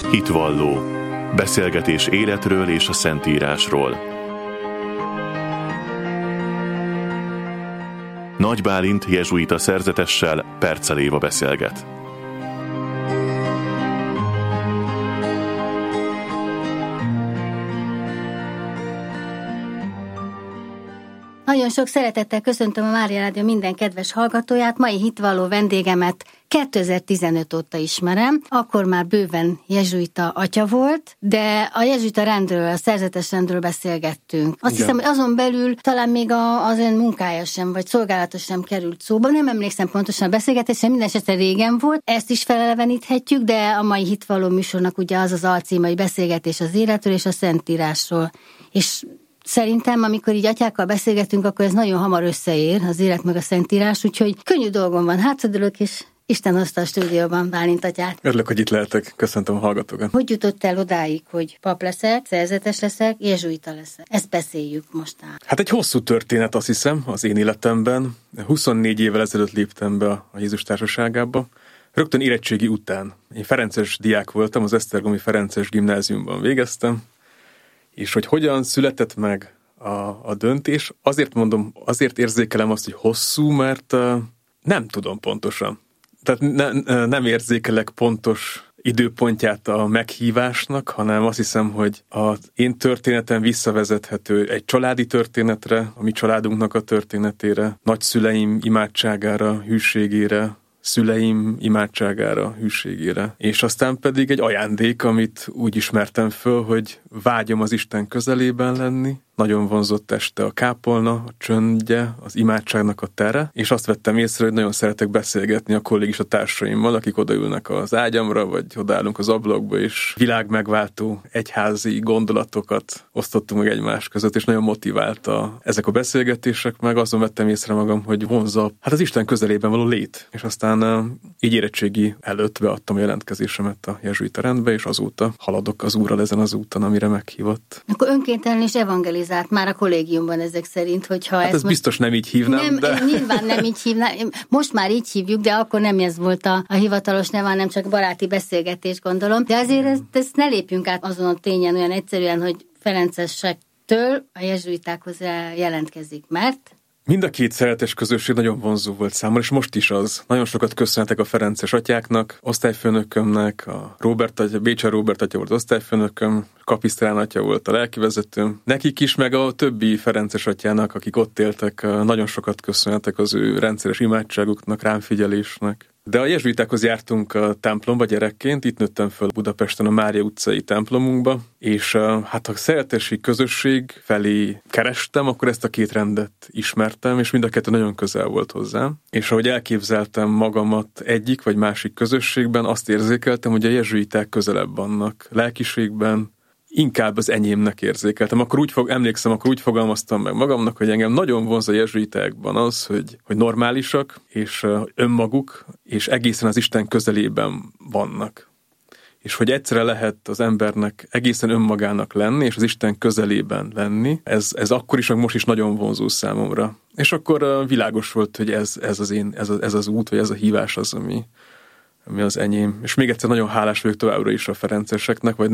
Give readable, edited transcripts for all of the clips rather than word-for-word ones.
Hitvalló. Beszélgetés életről és a Szentírásról. Nagy Bálint jezsuita szerzetessel Percel Éva beszélget. Nagyon sok szeretettel köszöntöm a Mária Rádió minden kedves hallgatóját. Mai hitvalló vendégemet 2015 óta ismerem, akkor már bőven jezsuita atya volt, de a jezsuita rendről, a szerzetes rendről beszélgettünk. Azt hiszem, hogy azon belül talán még az ön munkája sem, vagy szolgálata sem került szóba. Nem emlékszem pontosan a beszélgetésre, minden esetre régen volt. Ezt is feleleveníthetjük, de a mai hitvalló műsornak ugye az alcíme, hogy beszélgetés az életről és a Szentírásról. És szerintem, amikor így atyákkal beszélgetünk, akkor ez nagyon hamar összeér, az élet meg a Szentírás, úgyhogy könnyű dolgom van, hátradőlök, és Isten hozta a stúdióban Bálint atyát. Örülök, hogy itt lehetek. Köszöntöm a hallgatókat. Hogy jutott el odáig, hogy pap leszek, szerzetes leszek, jezsuita leszek? Ezt beszéljük most át. Hát egy hosszú történet, azt hiszem, az én életemben. 24 évvel ezelőtt léptem be a Jézus társaságába. Rögtön érettségi után. Én ferences diák voltam, az Esztergomi Ferences Gimnáziumban végeztem. És hogy hogyan született meg a döntés, azért érzékelem azt, hogy hosszú, mert nem tudom pontosan. Tehát nem érzékelek pontos időpontját a meghívásnak, hanem azt hiszem, hogy az én történetem visszavezethető egy családi történetre, a mi családunknak a történetére, nagyszüleim imádságára, hűségére, szüleim imádságára, hűségére. És aztán pedig egy ajándék, amit úgy ismertem föl, hogy vágyom az Isten közelében lenni. Nagyon vonzott este a kápolna, a csöndje, az imádságnak a tere, és azt vettem észre, hogy nagyon szeretek beszélgetni a kollégista társaimmal, akik odaülnek az ágyamra, vagy odaállunk az ablakba, és világmegváltó egyházi gondolatokat osztottunk meg egymás között, és nagyon motiválta ezek a beszélgetések, meg azon vettem észre magam, hogy vonza az Isten közelében való lét. És aztán így érettségi előtt beadtam a jelentkezésemet a jezsuita rendbe, és azóta haladok az Úrral ezen az úton, amire meghívott. Akkor önkéntelen és evangelizált már a kollégiumban ezek szerint, hogyha hát ez biztos nem így hívnám, de... Nyilván nem így hívnám, most már így hívjuk, de akkor nem ez volt a hivatalos neve, hanem csak baráti beszélgetés, gondolom. De azért ezt ne lépjünk át azon a tényen olyan egyszerűen, hogy ferencesektől a jezsuitákhoz jelentkezik, mert... Mind a két szeretes közösség nagyon vonzó volt számomra, és most is az. Nagyon sokat köszönhetek a ferences atyáknak, osztályfőnökömnek, a Bécser Róbert atya volt osztályfőnököm, Kapisztrán atya volt a lelkivezetőm. Nekik is, meg a többi ferences atyának, akik ott éltek, nagyon sokat köszönhetek az ő rendszeres imádságuknak, ránfigyelésnek. De a jezsuitákhoz jártunk a templomba gyerekként, itt nőttem föl Budapesten a Mária utcai templomunkba, és hát a szeretesi közösség felé kerestem, akkor ezt a két rendet ismertem, és mind a kettő nagyon közel volt hozzám. És ahogy elképzeltem magamat egyik vagy másik közösségben, azt érzékeltem, hogy a jezsuiták közelebb vannak lelkiségben, inkább az enyémnek érzékeltem. Akkor úgy fogalmaztam meg magamnak, hogy engem nagyon vonz a jezsuitákban az, hogy normálisak, és önmaguk, és egészen az Isten közelében vannak. És hogy egyszerre lehet az embernek egészen önmagának lenni, és az Isten közelében lenni, ez akkor is, meg most is nagyon vonzó számomra. És akkor világos volt, hogy ez az út, vagy ez a hívás az, ami az enyém. És még egyszer nagyon hálás vagyok továbbra is a ferenceseknek, vagy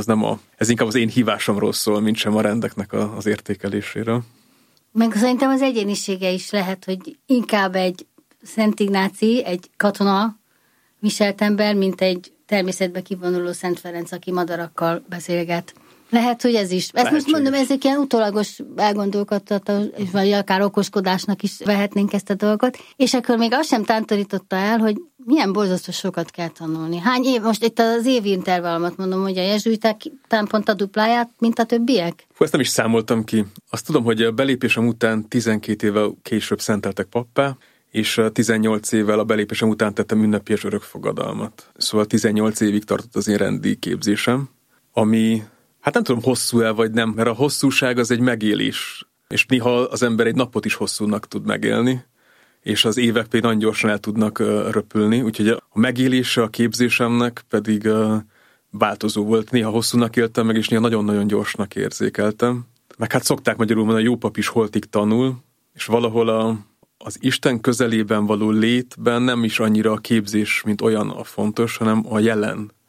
ez inkább az én hívásomról szól, mint sem a rendeknek az értékeléséről. Meg szerintem az egyénisége is lehet, hogy inkább egy Szent Ignáci, egy katona viselt ember, mint egy természetbe kivonuló Szent Ferenc, aki madarakkal beszélget. Lehet, hogy ez is. Ezt most mondom, ezek ilyen utólagos elgondolkodtató, vagy akár okoskodásnak is vehetnénk ezt a dolgot. És akkor még azt sem tántorította el, hogy milyen borzasztó sokat kell tanulni. Hány év? Most itt az évintervallumot mondom, hogy a jezsuiták pont a dupláját, mint a többiek? Ezt nem is számoltam ki. Azt tudom, hogy a belépésem után 12 évvel később szenteltek pappá, és 18 évvel a belépésem után tettem ünnepélyes örökfogadalmat. Szóval 18 évig tartott az én rendi képzésem, ami... Hát nem tudom, hosszú-e vagy nem, mert a hosszúság az egy megélés, és néha az ember egy napot is hosszúnak tud megélni, és az évek pedig nagyon gyorsan el tudnak röpülni, úgyhogy a megélése a képzésemnek pedig változó volt. Néha hosszúnak éltem meg, és néha nagyon-nagyon gyorsnak érzékeltem. Meg hát szokták magyarul mondani, a jó pap is holtig tanul, és valahol az Isten közelében való létben nem is annyira a képzés, mint olyan a fontos, hanem a jelen.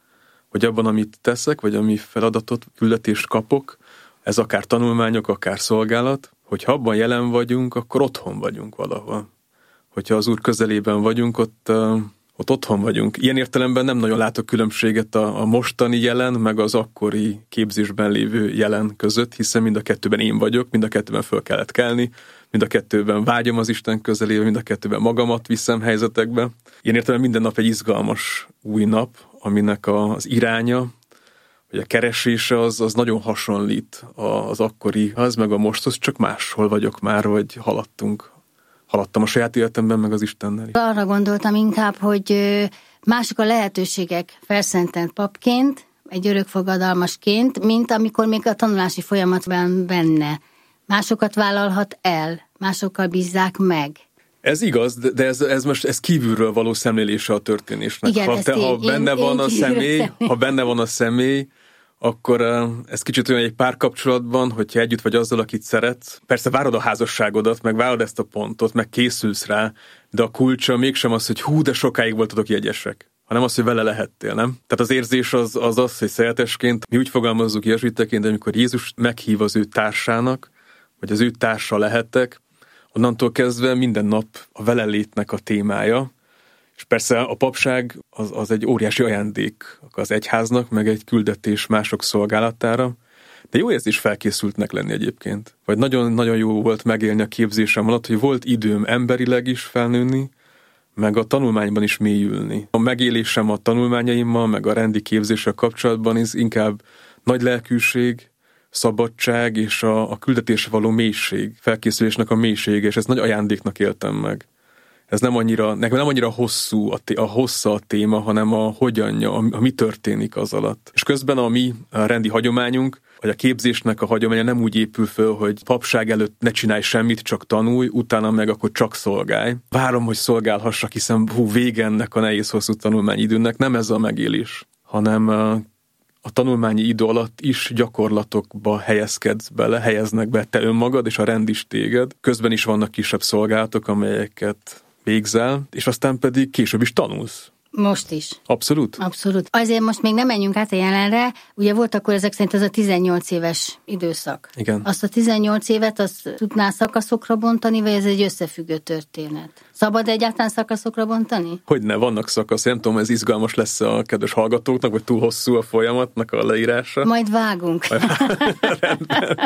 hogy abban, amit teszek, vagy ami feladatot, küldetést kapok, ez akár tanulmányok, akár szolgálat, hogyha abban jelen vagyunk, akkor otthon vagyunk valahol. Hogyha az Úr közelében vagyunk, ott otthon vagyunk. Ilyen értelemben nem nagyon látok különbséget a mostani jelen, meg az akkori képzésben lévő jelen között, hiszen mind a kettőben én vagyok, mind a kettőben föl kellett kelni, mind a kettőben vágyom az Isten közelébe, mind a kettőben magamat viszem helyzetekbe. Ilyen értelemben minden nap egy izgalmas új nap, aminek az iránya, hogy a keresése az nagyon hasonlít az akkorihoz, meg a mosthoz, csak máshol vagyok már, vagy haladtam a saját életemben, meg az Istennel is. Arra gondoltam inkább, hogy mások a lehetőségek felszentelt papként, egy örökfogadalmasként, mint amikor még a tanulási folyamatban benne. Másokat vállalhat el, másokkal bízzák meg. Ez igaz, de ez kívülről való szemlélése a történésnek. Igen, ha benne van a személy, akkor ez kicsit olyan egy párkapcsolatban, hogyha együtt vagy azzal, akit szeretsz. Persze várod a házasságodat, meg várod ezt a pontot, meg készülsz rá, de a kulcsa mégsem az, hogy de sokáig voltatok jegyesek, hanem az, hogy vele lehettél, nem? Tehát az érzés az, hogy szeretesként, mi úgy fogalmazzuk jezsuiteként, amikor Jézus meghív az ő társának, vagy az ő társa lehettek, onnantól kezdve minden nap a velelétnek a témája, és persze a papság az egy óriási ajándék az egyháznak, meg egy küldetés mások szolgálatára, de jó érzés felkészültnek lenni egyébként. Vagy nagyon-nagyon jó volt megélni a képzésem alatt, hogy volt időm emberileg is felnőni, meg a tanulmányban is mélyülni. A megélésem a tanulmányaimmal, meg a rendi képzéssel kapcsolatban is inkább nagy lelkűség, szabadság és a küldetésre való mélység, felkészülésnek a mélysége, és ezt nagy ajándéknak éltem meg. Ez nekem nem annyira hosszú a hossza a téma, hanem a hogyanja, a mi történik az alatt. És közben a mi rendi hagyományunk, vagy a képzésnek a hagyománya nem úgy épül föl, hogy papság előtt ne csinálj semmit, csak tanulj, utána meg akkor csak szolgálj. Várom, hogy szolgálhassak, hiszen vége ennek a nehéz hosszú tanulmányidőnek. Nem ez a megélés, hanem a tanulmányi idő alatt is gyakorlatokba helyeznek be te önmagad, és a rend is téged. Közben is vannak kisebb szolgálatok, amelyeket végzel, és aztán pedig később is tanulsz. Most is. Abszolút? Abszolút. Azért most még nem menjünk át a jelenre, ugye volt akkor ezek szerint ez a 18 éves időszak. Igen. Azt a 18 évet, azt tudnál szakaszokra bontani, vagy ez egy összefüggő történet? Szabad egyáltalán szakaszokra bontani? Hogyne, vannak szakasz. Nem tudom, ez izgalmas lesz a kedves hallgatóknak, vagy túl hosszú a folyamatnak a leírása. Majd vágunk. Rendben.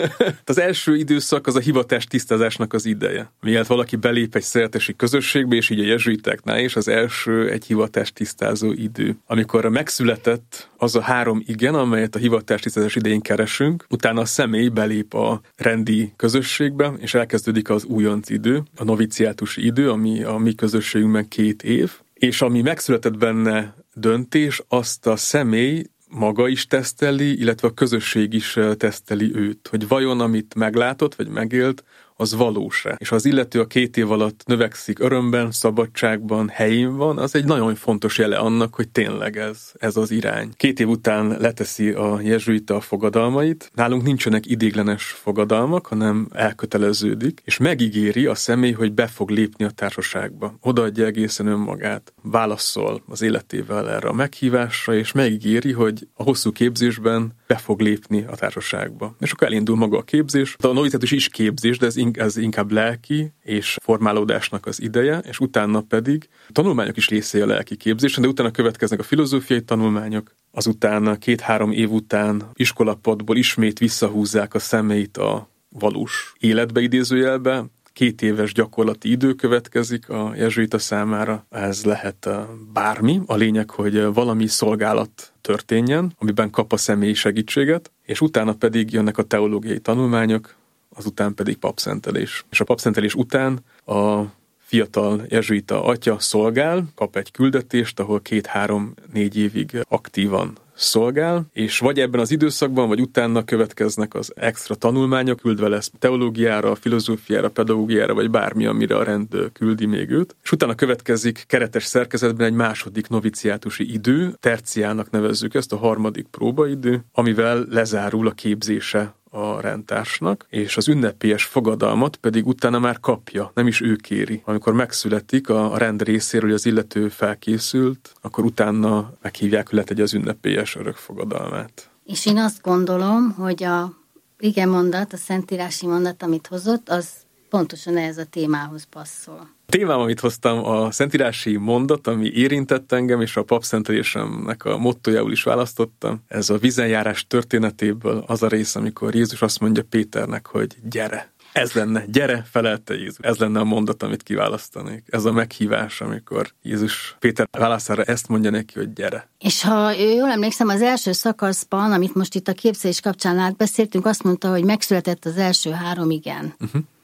Az első időszak az a hivatás tisztázásnak az ideje. Mielőtt valaki belép egy szeretesi közösségbe, és így a jezsuitáknál is az első egy hivatás tisztázó idő. Amikor megszületett az a 3 igen, amelyet a hivatás tisztázás idején keresünk, utána a személy belép a rendi közösségbe, és elkezdődik az újonc idő, a noviciátusi idő, ami a mi közösségünkben 2 év, és ami megszületett benne döntés, azt a személy maga is teszteli, illetve a közösség is teszteli őt, hogy vajon amit meglátott, vagy megélt, az valós-e. És ha az illető a 2 év alatt növekszik örömben, szabadságban, helyén van, az egy nagyon fontos jele annak, hogy tényleg ez az irány. 2 év után leteszi a jezsuita a fogadalmait. Nálunk nincsenek idéglenes fogadalmak, hanem elköteleződik, és megígéri a személy, hogy be fog lépni a társaságba. Odaadja egészen önmagát, válaszol az életével erre a meghívásra, és megígéri, hogy a hosszú képzésben be fog lépni a társaságba. És akkor elindul maga a képzés. A noviciátus is képzés, de ez inkább lelki és formálódásnak az ideje, és utána pedig a tanulmányok is részei a lelki képzésen, de utána következnek a filozófiai tanulmányok, azután 2-3 év után iskolapadból ismét visszahúzzák a személyt a valós életbe idézőjelbe, 2 éves gyakorlati idő következik a jezsuita számára. Ez lehet bármi. A lényeg, hogy valami szolgálat történjen, amiben kap a személy segítséget, és utána pedig jönnek a teológiai tanulmányok, azután pedig papszentelés. És a papszentelés után a fiatal jezsuita atya szolgál, kap egy küldetést, ahol 2-3-4 évig aktívan szolgál, és vagy ebben az időszakban, vagy utána következnek az extra tanulmányok, küldve lesz teológiára, filozófiára, pedagógiára, vagy bármi, amire a rend küldi még őt. És utána következik keretes szerkezetben egy második noviciátusi idő, terciának nevezzük ezt, a 3. próbaidő, amivel lezárul a képzése a rendtársnak, és az ünnepélyes fogadalmat pedig utána már kapja, nem is ő kéri. Amikor megszületik a rend részéről, hogy az illető felkészült, akkor utána meghívják, hogy letegye az ünnepélyes örökfogadalmát. És én azt gondolom, hogy a mondat, a szentírási mondat, amit hozott, az pontosan ehhez a témához passzol. A témám, amit hoztam, a szentírási mondat, ami érintett engem, és a papszentelésemnek a mottójául is választottam. Ez a vízenjárás történetéből az a rész, amikor Jézus azt mondja Péternek, hogy gyere. Ez lenne, gyere, felelte Jézus. Ez lenne a mondat, amit kiválasztanék. Ez a meghívás, amikor Jézus Péter válaszára ezt mondja neki, hogy gyere. És ha jól emlékszem, az első szakaszban, amit most itt a képzelés kapcsán átbeszéltünk, azt mondta, hogy megszületett az első 3 igen.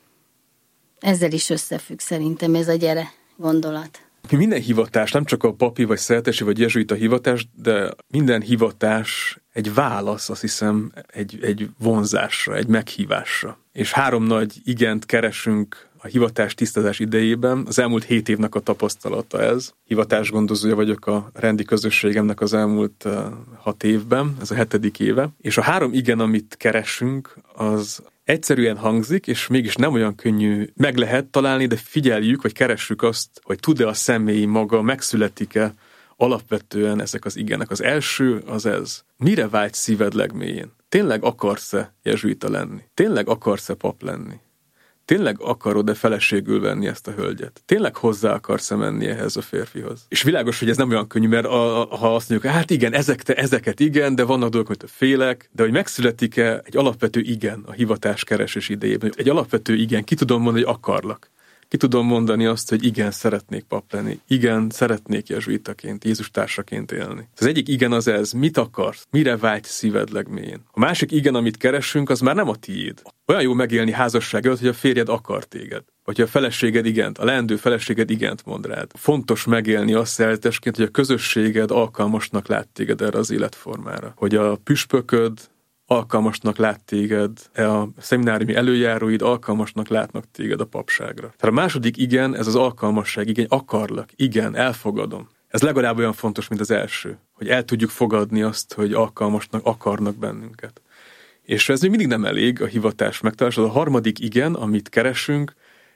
Ezzel is összefügg szerintem ez a gyere gondolat. Minden hivatás, nem csak a papi, vagy szerzetesi, vagy jezsuita hivatás, de minden hivatás egy válasz, azt hiszem, egy vonzásra, egy meghívásra. És 3 nagy igent keresünk a hivatás tisztázás idejében. Az elmúlt 7 évnek a tapasztalata ez. Hivatásgondozója vagyok a rendi közösségemnek az elmúlt 6 évben, ez a 7. éve. És a 3 igen, amit keresünk, az egyszerűen hangzik, és mégis nem olyan könnyű meg lehet találni, de figyeljük, vagy keressük azt, hogy tud-e a személy maga, megszületik-e alapvetően ezek az igenek. Az első az ez. Mire vágy szíved legmélyén? Tényleg akarsz-e jezsuita lenni? Tényleg akarsz-e pap lenni? Tényleg akarod-e feleségül venni ezt a hölgyet? Tényleg hozzá akarsz-e menni ehhez a férfihoz? És világos, hogy ez nem olyan könnyű, mert ha azt mondjuk, hát igen, ezeket igen, de vannak dolgok, amit félek, de hogy megszületik-e egy alapvető igen a hivatás keresés idejében? Egy alapvető igen, ki tudom mondani, hogy akarlak. Ki tudom mondani azt, hogy igen, szeretnék pap lenni. Igen, szeretnék jezsuitaként, Jézus társaként élni. Az egyik igen az ez, mit akarsz? Mire vágy szíved legmélyén? A másik igen, amit keresünk, az már nem a tiéd. Olyan jó megélni házasság előtt, hogy a férjed akar téged. Vagy a feleséged igent, a leendő feleséged igent mond rád. Fontos megélni azt szeretesként, hogy a közösséged alkalmasnak lát téged erre az életformára. Hogy a püspököd alkalmasnak lát téged, a szemináriumi előjáróid alkalmasnak látnak téged a papságra. Tehát a második igen, ez az alkalmasság, igen, akarlak, igen, elfogadom. Ez legalább olyan fontos, mint az első, hogy el tudjuk fogadni azt, hogy alkalmasnak akarnak bennünket. És ez még mindig nem elég a hivatás megtalálása. A harmadik igen, amit keresünk,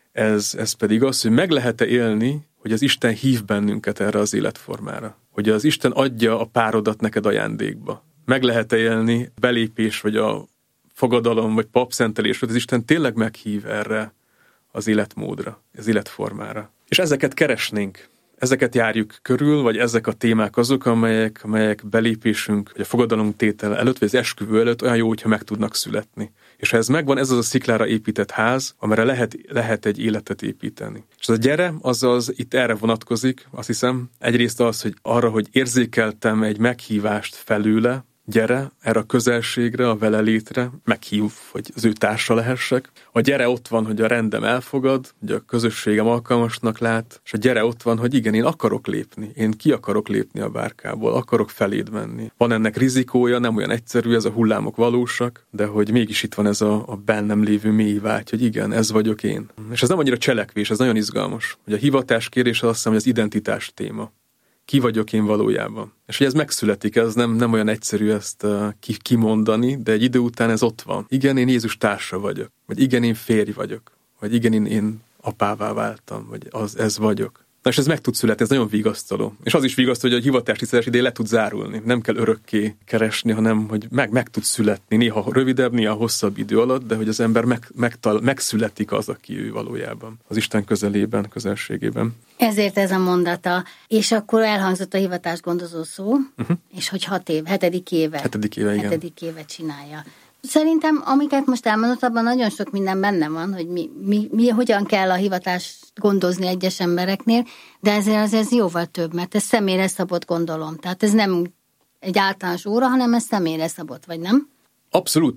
ez pedig az, hogy meg lehet-e élni, hogy az Isten hív bennünket erre az életformára. Hogy az Isten adja a párodat neked ajándékba. Meg lehet élni belépés, vagy a fogadalom, vagy papszentelés, hogy az Isten tényleg meghív erre az életmódra, az életformára. És ezeket keresnénk, ezeket járjuk körül, vagy ezek a témák azok, amelyek belépésünk, vagy a fogadalomtétel előtt, vagy az esküvő előtt olyan jó, hogyha meg tudnak születni. És ha ez megvan, ez az a sziklára épített ház, amire lehet egy életet építeni. És az a gyere, azaz itt erre vonatkozik, azt hiszem, egyrészt az, hogy arra, hogy érzékeltem egy meghívást felőle, gyere erre a közelségre, a velelétre, meghív, hogy az ő társa lehessek. A gyere ott van, hogy a rendem elfogad, hogy a közösségem alkalmasnak lát, és a gyere ott van, hogy igen, én akarok lépni, én ki akarok lépni a bárkából, akarok feléd menni. Van ennek rizikója, nem olyan egyszerű, ez a hullámok valósak, de hogy mégis itt van ez a bennem lévő mély vágy, hogy igen, ez vagyok én. És ez nem annyira cselekvés, ez nagyon izgalmas. Hogy a hivatás kérdése azt hiszem, hogy az identitás téma. Ki vagyok én valójában. És hogy ez megszületik, ez nem olyan egyszerű ezt kimondani, de egy idő után ez ott van. Igen, én Jézus társa vagyok. Vagy igen, én férj vagyok. Vagy igen, én apává váltam. Vagy ez vagyok. Na és ez meg tud születni, ez nagyon vigasztaló. És az is vigasztaló, hogy a hivatástisztelés ideje le tud zárulni. Nem kell örökké keresni, hanem hogy meg tud születni. Néha rövidebb, néha hosszabb idő alatt, de hogy az ember megszületik az, aki ő valójában. Az Isten közelében, közelségében. Ezért ez a mondata. És akkor elhangzott a hivatásgondozó szó, és hogy 6 év, 7. éve. 7. éve, igen. 7. éve csinálja. Szerintem, amiket most elmondott, abban nagyon sok minden benne van, hogy mi hogyan kell a hivatást gondozni egyes embereknél, de ezért ez jóval több, mert ez személyre szabott, gondolom. Tehát ez nem egy általános óra, hanem ez személyre szabott, vagy nem? Abszolút.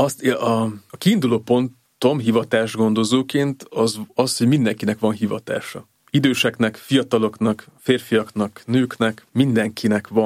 A kiinduló pontom hivatásgondozóként az, hogy mindenkinek van hivatása. Időseknek, fiataloknak, férfiaknak, nőknek, mindenkinek van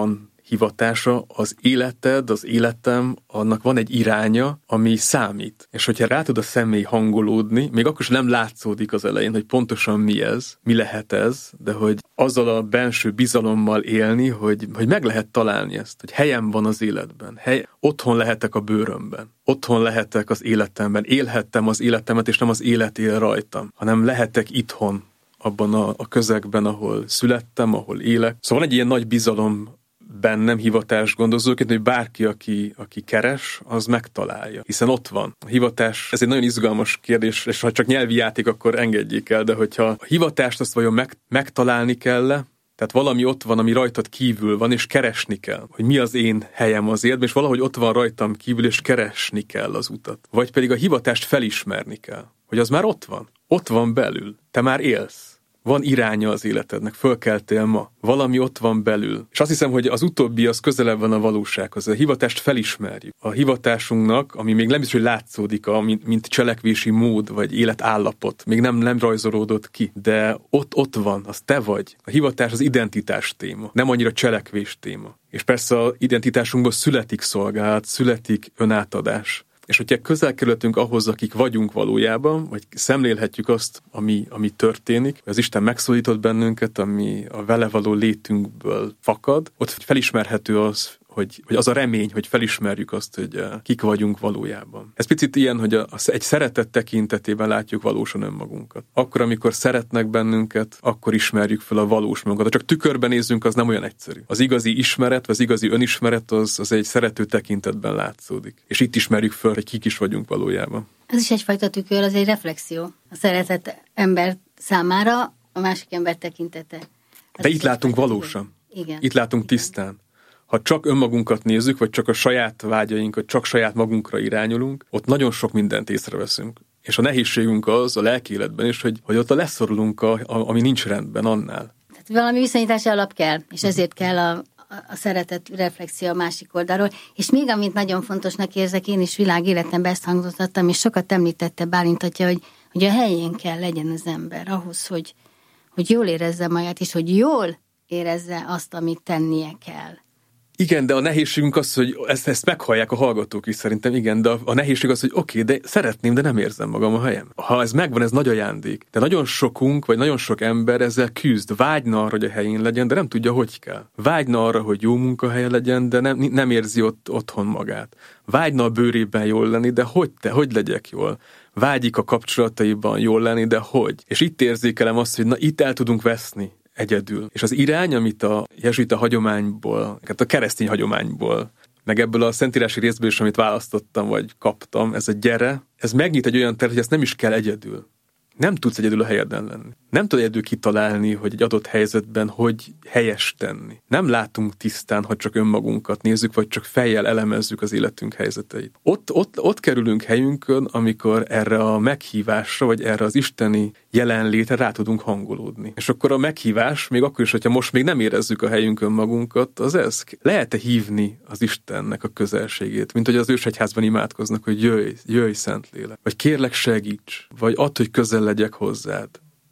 hivatása, az életed, az életem, annak van egy iránya, ami számít. És hogyha rá tud a személy hangolódni, még akkor is nem látszódik az elején, hogy pontosan mi ez, mi lehet ez, de hogy azzal a benső bizalommal élni, hogy meg lehet találni ezt, hogy helyem van az életben, otthon lehetek a bőrömben, otthon lehetek az életemben, élhettem az életemet, és nem az élet él rajtam, hanem lehetek itthon, abban a közegben, ahol születtem, ahol élek. Szóval van egy ilyen nagy bizalom bennem hivatásgondozóként, hogy bárki, aki keres, az megtalálja. Hiszen ott van. A hivatás, ez egy nagyon izgalmas kérdés, és ha csak nyelvi játék, akkor engedjék el, de hogyha a hivatást azt vajon megtalálni kell, tehát valami ott van, ami rajtad kívül van, és keresni kell, hogy mi az én helyem az életben, és valahogy ott van rajtam kívül, és keresni kell az utat. Vagy pedig a hivatást felismerni kell, hogy az már ott van belül, te már élsz. Van iránya az életednek, fölkeltél ma. Valami ott van belül. És azt hiszem, hogy az utóbbi az közelebb van a valósághoz. A hivatást felismerjük. A hivatásunknak, ami még nem biztos, hogy látszódik, mint cselekvési mód, vagy életállapot, még nem rajzolódott ki, de ott van, az te vagy. A hivatás az identitás téma, nem annyira cselekvés téma. És persze az identitásunkból születik szolgálat, születik önátadás. És hogyha közel kerültünk ahhoz, akik vagyunk valójában, vagy szemlélhetjük azt, ami történik, hogy az Isten megszólított bennünket, ami a vele való létünkből fakad, ott felismerhető az, hogy az a remény, hogy felismerjük azt, hogy kik vagyunk valójában. Ez picit ilyen, hogy egy szeretet tekintetében látjuk valósan önmagunkat. Akkor, amikor szeretnek bennünket, akkor ismerjük fel a valós magunkat. Ha csak tükörben nézzünk, az nem olyan egyszerű. Az igazi ismeret, vagy az igazi önismeret, az egy szerető tekintetben látszódik. És itt ismerjük fel, hogy kik is vagyunk valójában. Ez is egyfajta tükör, az egy reflexió. A szeretett ember számára a másik ember tekintete. De itt látunk valósan. Igen. Itt látunk tisztán. Ha csak önmagunkat nézzük, vagy csak a saját vágyainkat, csak saját magunkra irányulunk, ott nagyon sok mindent észreveszünk. És a nehézségünk az a lelki életben is, hogy ott leszorulunk, ami nincs rendben annál. Tehát valami viszonyítási alap kell, és ezért kell a szeretet reflexió a másik oldalról. És még amit nagyon fontosnak érzek, én is világéletemben ezt hangoztattam, és sokat említette Bálint atya, hogy a helyén kell legyen az ember ahhoz, hogy jól érezze magát, és hogy jól érezze azt, amit tennie kell. Igen, de a nehézségünk az, hogy ezt meghallják a hallgatók is szerintem, igen, de a nehézség az, hogy oké, de szeretném, de nem érzem magam a helyem. Ha ez megvan, ez nagy ajándék. De nagyon sokunk, vagy nagyon sok ember ezzel küzd, vágyna arra, hogy a helyén legyen, de nem tudja, hogy kell. Vágyna arra, hogy jó munkahelye legyen, de nem érzi otthon magát. Vágyna a bőrében jól lenni, de hogy legyek jól? Vágyik a kapcsolataiban jól lenni, de hogy? És itt érzékelem azt, hogy itt el tudunk veszni. Egyedül. És az irány, amit a jezsuita hagyományból, a keresztény hagyományból, meg ebből a szentírási részből is, amit választottam, vagy kaptam, ez a gyere, ez megnyit egy olyan teret, hogy ezt nem is kell egyedül. Nem tudsz egyedül a helyeden lenni. Nem tudod egyedül kitalálni, hogy egy adott helyzetben hogy helyes tenni. Nem látunk tisztán, ha csak önmagunkat nézzük, vagy csak fejjel elemezzük az életünk helyzeteit. Ott kerülünk helyünkön, amikor erre a meghívásra, vagy erre az isteni jelenlétre rá tudunk hangolódni. És akkor a meghívás, még akkor is, hogyha most még nem érezzük a helyünkön magunkat, az ez. Lehet-e hívni az Istennek a közelségét, mint hogy az ősegyházban imádkoznak, hogy jöjj Szentlélek, vagy kérlek segíts, vagy add, hogy közel legyek hozzád,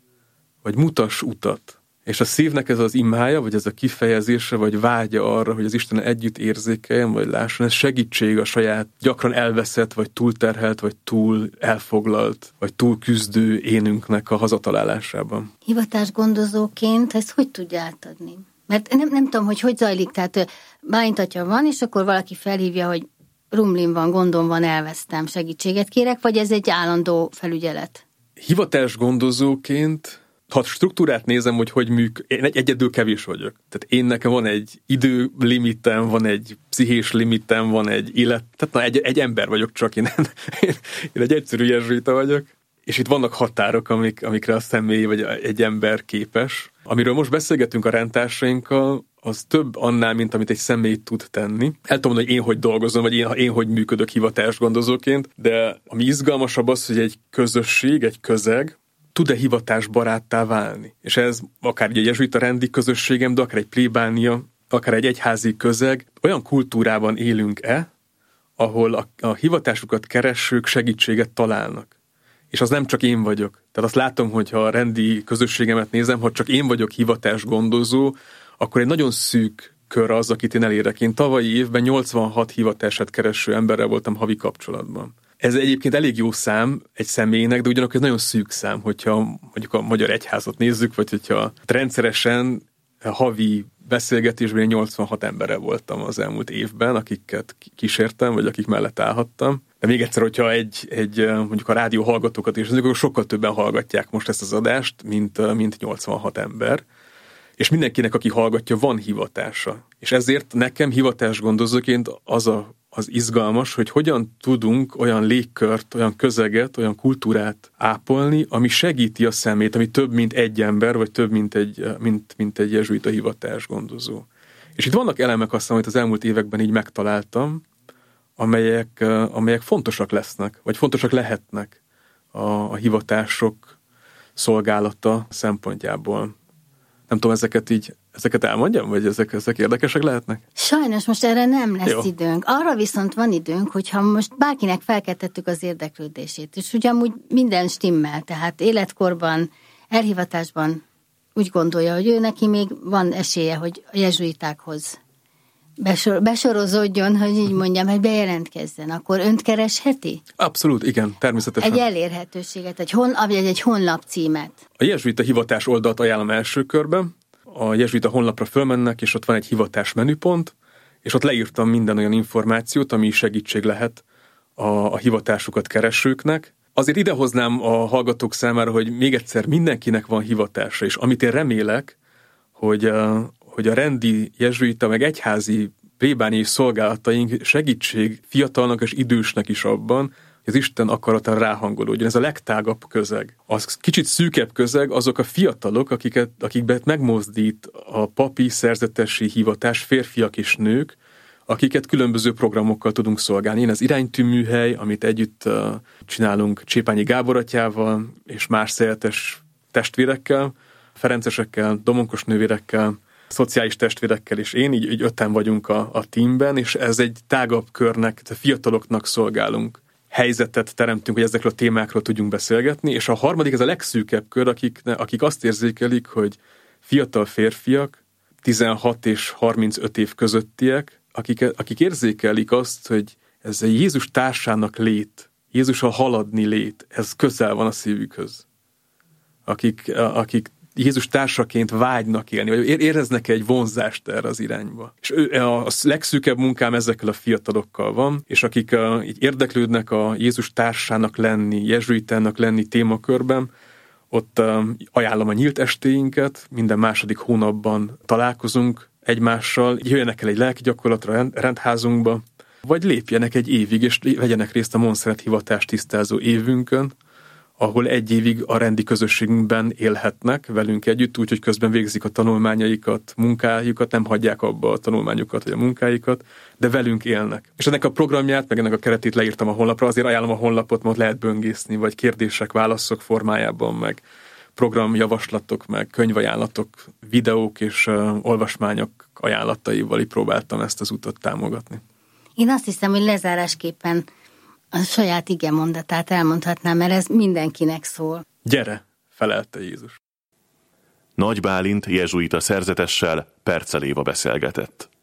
vagy mutass utat. És a szívnek ez az imája, vagy ez a kifejezése, vagy vágya arra, hogy az Istennel együtt érzékeljen, vagy lásson, ez segítség a saját gyakran elveszett, vagy túlterhelt, vagy túl elfoglalt, vagy túl küzdő énünknek a hazatalálásában. Hivatásgondozóként ezt hogy tudja átadni? Mert nem tudom, hogy zajlik, tehát Bálint atya van, és akkor valaki felhívja, hogy rumlin van, gondom van, elvesztem, segítséget kérek, vagy ez egy állandó felügyelet? Hivatásgondozóként, ha struktúrát nézem, hogy én egyedül kevés vagyok. Tehát nekem van egy időlimitem, van egy pszichés limitem, van egy élet, tehát egy ember vagyok csak, én egy egyszerű jezsuita vagyok. És itt vannak határok, amikre a személy vagy egy ember képes. Amiről most beszélgetünk a rendtársainkkal, az több annál, mint amit egy személy tud tenni. El tudom mondani, hogy én hogy dolgozom, vagy én hogy működök hivatásgondozóként, de ami izgalmasabb az, hogy egy közösség, egy közeg tud-e hivatásbaráttá válni. És ez akár egy jezsuita rendi közösségem, de akár egy plébánia, akár egy egyházi közeg, olyan kultúrában élünk-e, ahol a hivatásukat keresők segítséget találnak. És az nem csak én vagyok. Tehát azt látom, hogy ha a rendi közösségemet nézem, ha csak én vagyok hivatásgondozó, akkor egy nagyon szűk kör az, akit én elérek. Én tavalyi évben 86 hivatását kereső emberrel voltam havi kapcsolatban. Ez egyébként elég jó szám egy személynek, de ugyanakkor ez nagyon szűk szám, hogyha mondjuk a Magyar Egyházat nézzük, vagy hogyha rendszeresen havi beszélgetésben 86 emberrel voltam az elmúlt évben, akiket kísértem, vagy akik mellett állhattam. De még egyszer, hogyha mondjuk a rádió hallgatókat is, akkor sokkal többen hallgatják most ezt az adást, mint 86 ember. És mindenkinek, aki hallgatja, van hivatása. És ezért nekem hivatásgondozóként az izgalmas, hogy hogyan tudunk olyan légkört, olyan közeget, olyan kultúrát ápolni, ami segíti a szemét, ami több, mint egy ember, vagy több, mint egy jezsuita hivatásgondozó. És itt vannak elemek azt, amit az elmúlt években így megtaláltam, amelyek fontosak lesznek, vagy fontosak lehetnek a hivatások szolgálata szempontjából. Nem tudom, ezeket elmondjam, vagy ezek érdekesek lehetnek? Sajnos most erre nem lesz időnk. Arra viszont van időnk, hogyha most bárkinek felkeltettük az érdeklődését, és ugye amúgy minden stimmel, tehát életkorban, elhivatásban úgy gondolja, hogy ő neki még van esélye, hogy a jezsuitákhoz besorozódjon, hogy így mondjam, hogy bejelentkezzen, akkor önt keresheti? Abszolút, igen, természetesen. Egy elérhetőséget, egy honlap címet. A jezsuita hivatás oldalt ajánlom első körben. A jezsuita honlapra fölmennek, és ott van egy hivatás menüpont, és ott leírtam minden olyan információt, ami segítség lehet a hivatásukat keresőknek. Azért idehoznám a hallgatók számára, hogy még egyszer mindenkinek van hivatása, és amit én remélek, hogy a rendi jezsuita meg egyházi plébániai szolgálataink segítség fiatalnak és idősnek is abban, hogy az Isten akaratára ráhangolódjon. Ez a legtágabb közeg. Az kicsit szűkebb közeg azok a fiatalok, akikben megmozdít a papi szerzetesi hivatás, férfiak és nők, akiket különböző programokkal tudunk szolgálni. Én az iránytűműhely, amit együtt csinálunk Csépányi Gábor atyával és más szeretes testvérekkel, ferencesekkel, domonkos nővérekkel, szociális testvérekkel, és én, így öten vagyunk a teamben, és ez egy tágabb körnek, a fiataloknak szolgálunk. Helyzetet teremtünk, hogy ezekről a témákról tudjunk beszélgetni, és a harmadik, ez a legszűkebb kör, akik azt érzékelik, hogy fiatal férfiak, 16 és 35 év közöttiek, akik érzékelik azt, hogy ez a Jézus társának lét, Jézussal haladni lét, ez közel van a szívükhöz. Akik Jézus társaként vágynak élni, vagy éreznek egy vonzást erre az irányba. És a legszűkebb munkám ezekkel a fiatalokkal van, és akik így érdeklődnek a Jézus társának lenni, jezsuitának lenni témakörben, ott ajánlom a nyílt estéinket, minden második hónapban találkozunk egymással, jöjjenek el egy lelki gyakorlatra rendházunkba, vagy lépjenek egy évig, és vegyenek részt a Monszeret hivatás tisztázó évünkön, ahol egy évig a rendi közösségünkben élhetnek velünk együtt, úgyhogy közben végzik a tanulmányaikat, munkájukat, nem hagyják abba a tanulmányukat vagy a munkáikat, de velünk élnek. És ennek a programját, meg ennek a keretét leírtam a honlapra, azért ajánlom a honlapot, mert lehet böngészni, vagy kérdések, válaszok formájában, meg programjavaslatok, meg könyvajánlatok, videók és olvasmányok ajánlataival így próbáltam ezt az utat támogatni. Én azt hiszem, hogy lezárásképpen a saját igemondatát elmondhatnám, mert ez mindenkinek szól. Gyere, felelte Jézus. Nagy Bálint jezsuita szerzetessel Percel Éva beszélgetett.